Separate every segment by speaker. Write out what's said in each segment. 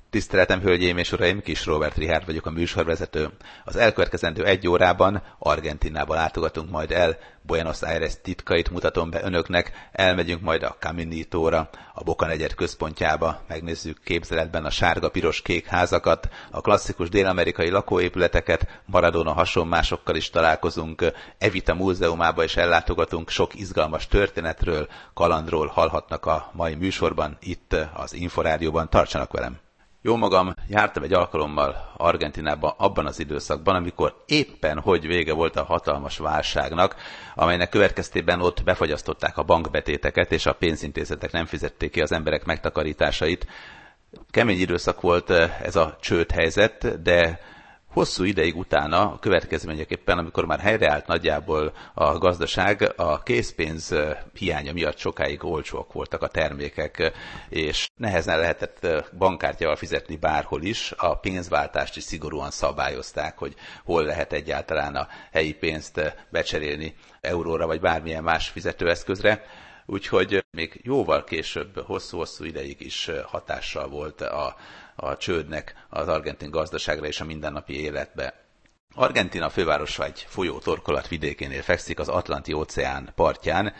Speaker 1: Tiszteletem, hölgyeim és uraim, Kis Róbert Richárd vagyok, a műsorvezető. Az elkövetkezendő 1 órában Argentínába látogatunk majd el, Buenos Aires titkait mutatom be önöknek, elmegyünk majd a Caminítóra, a Boca negyed központjába, megnézzük képzeletben a sárga-piros-kék házakat, a klasszikus dél-amerikai lakóépületeket, Maradona hasonmásokkal is találkozunk, Evita múzeumába is ellátogatunk, sok izgalmas történetről, kalandról hallhatnak a mai műsorban, itt az Inforádióban, tartsanak velem! Jómagam jártam egy alkalommal Argentínában abban az időszakban, amikor éppen hogy vége volt a hatalmas válságnak, amelynek következtében ott befagyasztották a bankbetéteket, és a pénzintézetek nem fizették ki az emberek megtakarításait. Kemény időszak volt ez a csődhelyzet, de hosszú ideig utána, a következményeképpen, amikor már helyreállt nagyjából a gazdaság, a készpénz hiánya miatt sokáig olcsóak voltak a termékek, és nehezen lehetett bankkártyával fizetni bárhol is. A pénzváltást is szigorúan szabályozták, hogy hol lehet egyáltalán a helyi pénzt becserélni euróra, vagy bármilyen más fizetőeszközre. Úgyhogy még jóval később, hosszú-hosszú ideig is hatással volt a csődnek az argentin gazdaságra és a mindennapi életbe. Argentína fővárosa egy folyó torkolat vidékénél fekszik, az Atlanti-óceán partján.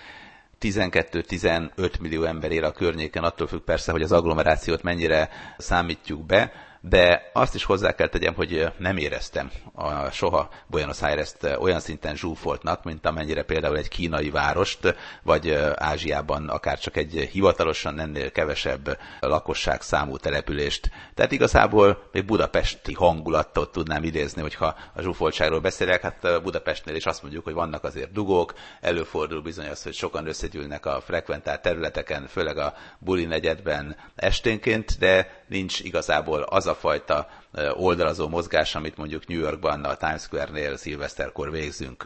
Speaker 1: 12-15 millió ember él a környéken, attól függ persze, hogy az agglomerációt mennyire számítjuk be, de azt is hozzá kell tegyem, hogy nem éreztem soha Buenos Aires-t olyan szinten zsúfoltnak, mint amennyire például egy kínai várost, vagy Ázsiában akár csak egy hivatalosan ennél kevesebb lakosságszámú települést. Tehát igazából még budapesti hangulatot tudnám idézni, hogyha a zsúfoltságról beszélek. Hát Budapestnél is azt mondjuk, hogy vannak azért dugók, előfordul bizony az, hogy sokan összegyűlnek a frekventált területeken, főleg a buli negyedben esténként, de nincs igazából az a fajta oldalazó mozgás, amit mondjuk New Yorkban a Times Square-nél szilveszterkor végzünk.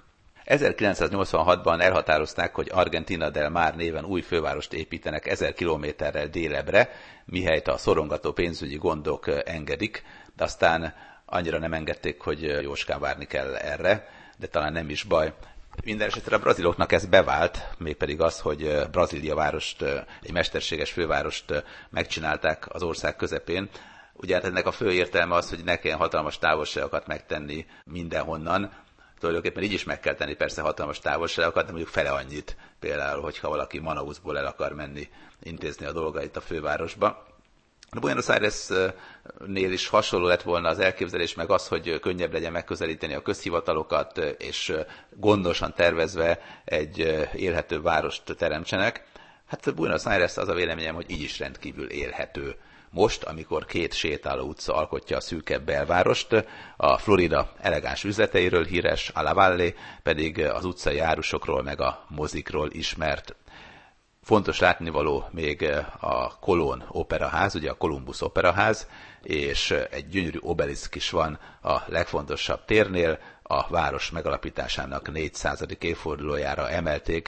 Speaker 1: 1986-ban elhatározták, hogy Argentina del Mar néven új fővárost építenek 1000 kilométerrel délebbre, mihelyt a szorongató pénzügyi gondok engedik, de aztán annyira nem engedték, hogy jóskán várni kell erre, de talán nem is baj. Mindenesetre a braziloknak ez bevált, mégpedig az, hogy Brazília várost, egy mesterséges fővárost megcsinálták az ország közepén. Ugye hát ennek a fő értelme az, hogy ne kelljen hatalmas távolságokat megtenni mindenhonnan. Tulajdonképpen így is meg kell tenni persze hatalmas távolságokat, de mondjuk fele annyit. Például, hogyha valaki Manausból el akar menni intézni a dolgait a fővárosba. A Buenos Aires-nél is hasonló lett volna az elképzelés, meg az, hogy könnyebb legyen megközelíteni a közhivatalokat, és gondosan tervezve egy élhető várost teremtsenek. Hát Buenos Aires az a véleményem, hogy így is rendkívül élhető. Most, amikor 2 sétáló utca alkotja a szűkebb belvárost, a Florida elegáns üzleteiről híres, a La Valle pedig az utcai árusokról meg a mozikról ismert. Fontos látnivaló még a Colón operaház, ugye a Columbus operaház, és egy gyönyörű obeliszk is van a legfontosabb térnél, a város megalapításának 400. évfordulójára emelték,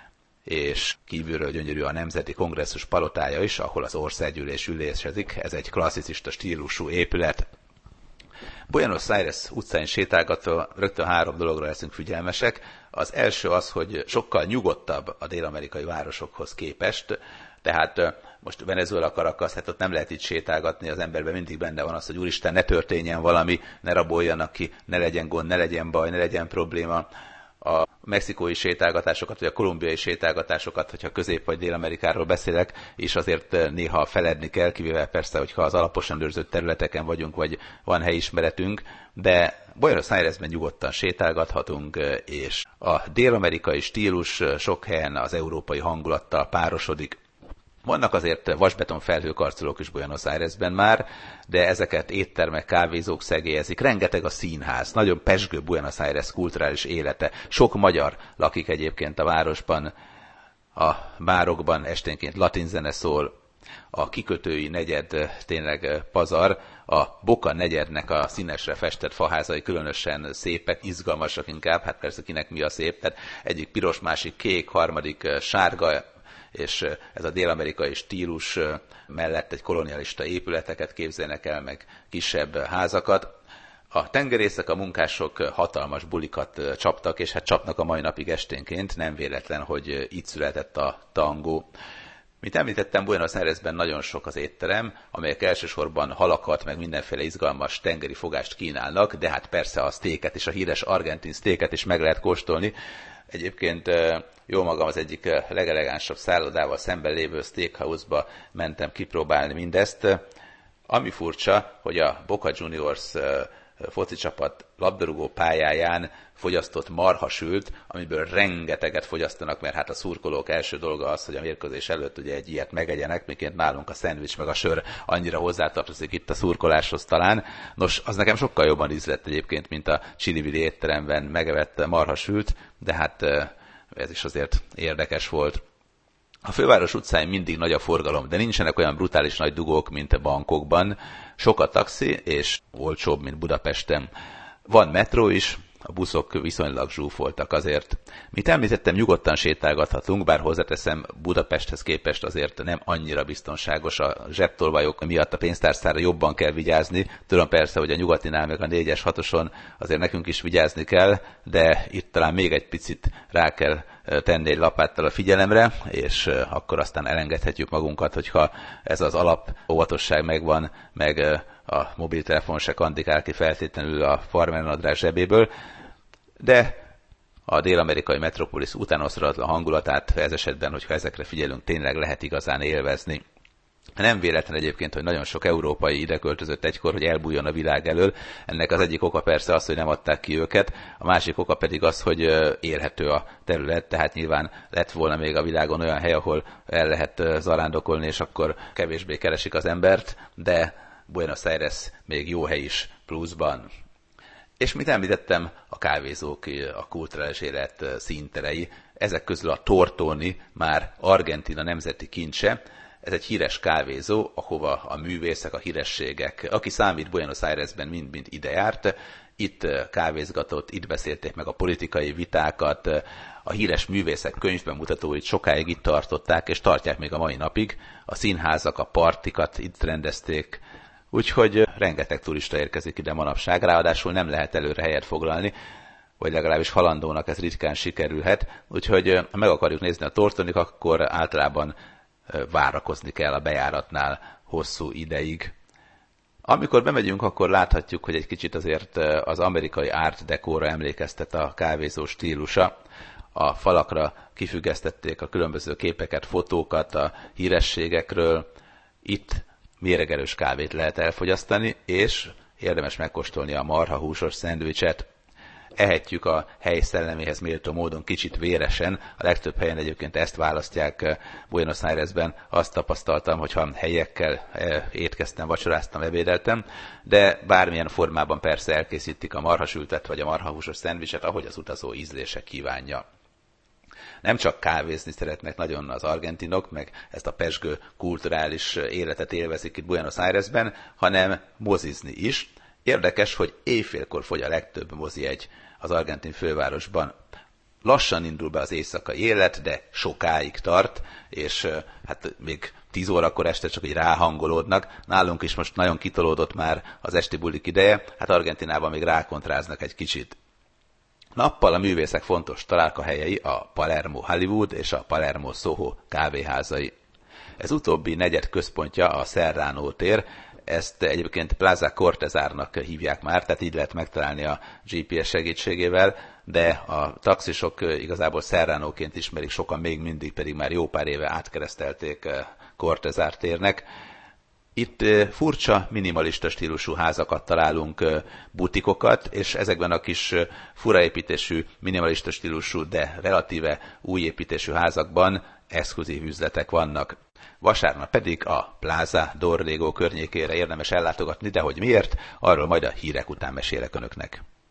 Speaker 1: és kívülről gyönyörű a Nemzeti Kongresszus palotája is, ahol az országgyűlés ülésezik, ez egy klasszicista stílusú épület. Buenos Aires utcáin sétálgatva rögtön 3 dologra leszünk figyelmesek. Az első az, hogy sokkal nyugodtabb a dél-amerikai városokhoz képest, tehát most Venezuela, Caracas, hát ott nem lehet itt sétálgatni, az emberben mindig benne van az, hogy úristen, ne történjen valami, ne raboljanak ki, ne legyen gond, ne legyen baj, ne legyen probléma. A mexikói sétálgatásokat, vagy a kolumbiai sétálgatásokat, hogyha Közép- vagy Dél-Amerikáról beszélek, és azért néha feledni kell, kivéve persze, hogyha az alaposan őrzött területeken vagyunk, vagy van helyismeretünk, de Buenos Airesben nyugodtan sétálgathatunk, és a dél-amerikai stílus sok helyen az európai hangulattal párosodik. Vannak azért vasbeton felhőkarcolók is Buenos Airesben már, de ezeket éttermek, kávézók szegélyezik. Rengeteg a színház, nagyon pezsgő Buenos Aires kulturális élete. Sok magyar lakik egyébként a városban, a bárokban esténként latin zene szól, a kikötői negyed tényleg pazar, a Boca negyednek a színesre festett faházai különösen szépek, izgalmasak inkább, hát persze kinek mi a szép, tehát egyik piros, másik kék, harmadik sárga, és ez a dél-amerikai stílus mellett egy kolonialista épületeket képzelnek el, meg kisebb házakat. A tengerészek, a munkások hatalmas bulikat csaptak, és hát csapnak a mai napig esténként, nem véletlen, hogy itt született a tangó. Mint említettem, Buenos Airesben nagyon sok az étterem, amelyek elsősorban halakat, meg mindenféle izgalmas tengeri fogást kínálnak, de hát persze a sztéket és a híres argentin sztéket is meg lehet kóstolni. Egyébként jó magam az egyik legelegánsabb szállodával szemben lévő steakhouse-ba mentem kipróbálni mindezt. Ami furcsa, hogy a Boca Juniors foci csapat labdarúgó pályáján fogyasztott marhasült, amiből rengeteget fogyasztanak, mert hát a szurkolók első dolga az, hogy a mérkőzés előtt ugye egy ilyet megegyenek, miként nálunk a szendvics meg a sör annyira hozzátartozik itt a szurkoláshoz talán. Nos, az nekem sokkal jobban ízlett egyébként, mint a Chilivili étteremben megevett marhasült, de hát ez is azért érdekes volt. A főváros utcáin mindig nagy a forgalom, de nincsenek olyan brutális nagy dugók, mint a Bangkokban. Sok a taxi, és olcsóbb, mint Budapesten. Van metró is, a buszok viszonylag zsúfoltak azért. Mint említettem, nyugodtan sétálgathatunk, bár hozzáteszem, Budapesthez képest azért nem annyira biztonságos. A zsebtolvajok miatt a pénztárcára jobban kell vigyázni. Tudom persze, hogy a nyugatinál meg a 4-es, 6-oson azért nekünk is vigyázni kell, de itt talán még egy picit rá kell tenni egy lapáttal a figyelemre, és akkor aztán elengedhetjük magunkat, hogyha ez az alap óvatosság megvan, meg a mobiltelefon se kandikál ki feltétlenül a farmernadrág zsebéből, de a dél-amerikai metropolis utánozhatatlan hangulatát ez esetben, hogyha ezekre figyelünk, tényleg lehet igazán élvezni. Nem véletlen egyébként, hogy nagyon sok európai ide költözött egykor, hogy elbújjon a világ elől. Ennek az egyik oka persze az, hogy nem adták ki őket, a másik oka pedig az, hogy érhető a terület, tehát nyilván lett volna még a világon olyan hely, ahol el lehet zarándokolni, és akkor kevésbé keresik az embert, de Buenos Aires még jó hely is pluszban. És mint említettem, a kávézók, a kulturális élet színterei, ezek közül a Tortoni már Argentína nemzeti kincse. Ez egy híres kávézó, ahova a művészek, a hírességek, aki számít Buenos Airesben, mind-mind ide járt. Itt kávézgatott, itt beszélték meg a politikai vitákat, a híres művészek könyvbemutatóit sokáig itt tartották, és tartják még a mai napig. A színházak, a partikat itt rendezték, úgyhogy rengeteg turista érkezik ide manapság, ráadásul nem lehet előre helyet foglalni, vagy legalábbis halandónak ez ritkán sikerülhet, úgyhogy ha meg akarjuk nézni a Tortonit, akkor általában várakozni kell a bejáratnál hosszú ideig. Amikor bemegyünk, akkor láthatjuk, hogy egy kicsit azért az amerikai art decóra emlékeztet a kávézó stílusa. A falakra kifüggesztették a különböző képeket, fotókat a hírességekről. Itt méregerős kávét lehet elfogyasztani, és érdemes megkóstolni a marhahúsos szendvicset. Ehetjük a hely szelleméhez méltó módon, kicsit véresen. A legtöbb helyen egyébként ezt választják. Buenos Airesben azt tapasztaltam, hogyha helyekkel étkeztem, vacsoráztam, ebédeltem, de bármilyen formában persze elkészítik a marhasültet vagy a marhahúsos szendvicset, ahogy az utazó ízlése kívánja. Nem csak kávézni szeretnek nagyon az argentinok, meg ezt a pezsgő kulturális életet élvezik itt Buenos Airesben, hanem mozizni is. Érdekes, hogy éjfélkor fogy a legtöbb mozijegy az argentin fővárosban. Lassan indul be az éjszakai élet, de sokáig tart, és hát még 10 órakor este csak így ráhangolódnak. Nálunk is most nagyon kitolódott már az esti bulik ideje, hát Argentinában még rákontráznak egy kicsit. Nappal a művészek fontos találkahelyei a Palermo Hollywood és a Palermo Soho kávéházai. Ez utóbbi negyed központja a Serrano tér, ezt egyébként Plaza Cortázarnak hívják már, tehát így lehet megtalálni a GPS segítségével, de a taxisok igazából Serranoként ismerik, sokan még mindig pedig már jó pár éve átkeresztelték Cortázar térnek. Itt furcsa, minimalista stílusú házakat találunk, butikokat, és ezekben a kis furaépítésű, minimalista stílusú, de relatíve új építésű házakban exkluzív üzletek vannak. Vasárnap pedig a Plaza Dorrego környékére érdemes ellátogatni, de hogy miért, arról majd a hírek után mesélek önöknek.